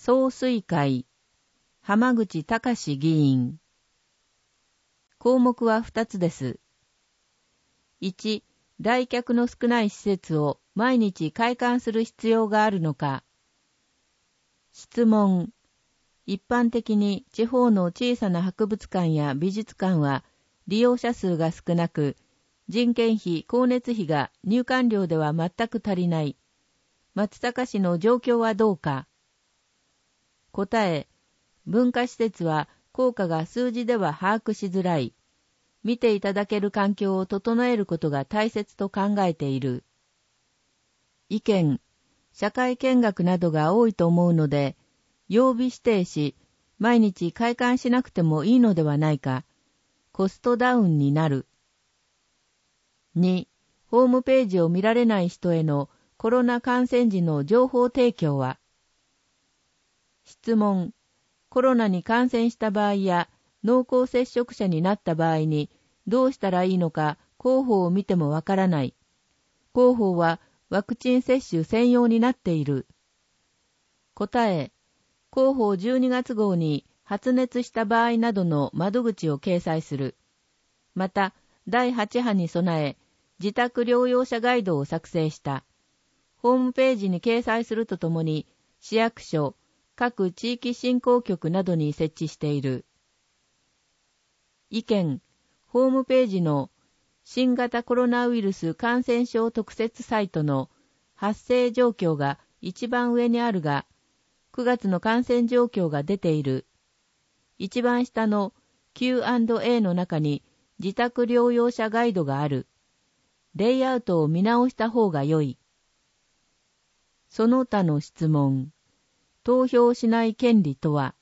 総帥会、浜口隆議員。項目は2つです。1、来客の少ない施設を毎日開館する必要があるのか。質問。一般的に地方の小さな博物館や美術館は利用者数が少なく、人件費、光熱費が入館料では全く足りない。松阪市の状況はどうか。答え。文化施設は効果が数字では把握しづらい。見ていただける環境を整えることが大切と考えている。意見。社会見学などが多いと思うので、曜日指定し、毎日開館しなくてもいいのではないか。コストダウンになる。2、ホームページを見られない人へのコロナ感染時の情報提供は。質問。コロナに感染した場合や濃厚接触者になった場合にどうしたらいいのか広報を見てもわからない。広報はワクチン接種専用になっている。答え。広報12月号に発熱した場合などの窓口を掲載する。また、第8波に備え、自宅療養者ガイドを作成した。ホームページに掲載するとともに、市役所、各地域振興局などに設置している。意見。ホームページの新型コロナウイルス感染症特設サイトの発生状況が一番上にあるが、9月の感染状況が出ている。一番下の Q&A の中に自宅療養者ガイドがある。レイアウトを見直した方が良い。その他の質問。投票しない権利とは。